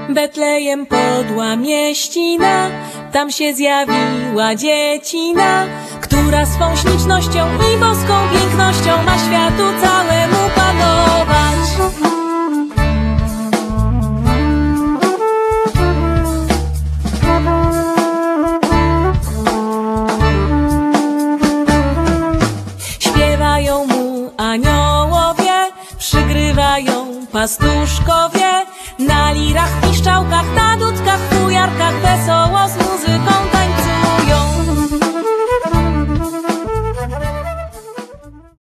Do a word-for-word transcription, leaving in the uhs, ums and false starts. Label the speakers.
Speaker 1: Betlejem podła mieścina, tam się zjawiła dziecina, która swą ślicznością i boską pięknością ma światu całemu panować. Śpiewają mu aniołowie, przygrywają pastuszkowie, na lirach, piszczałkach, na dudkach, fujarkach.